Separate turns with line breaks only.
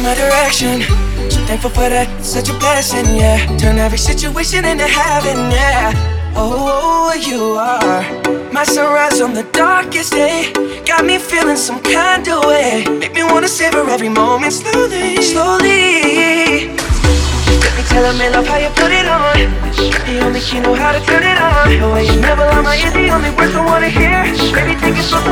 my direction. So thankful for that, such a blessing, yeah. Turn every situation into heaven, yeah. Oh, you are my sunrise on the darkest day. Got me feeling some kind of way. Make me wanna savor every moment slowly, slowly. Let me tell 'em I love how you put it on. The only key know how to turn it on. The way you never lie my ear, the only words I wanna hear. Baby, take it slow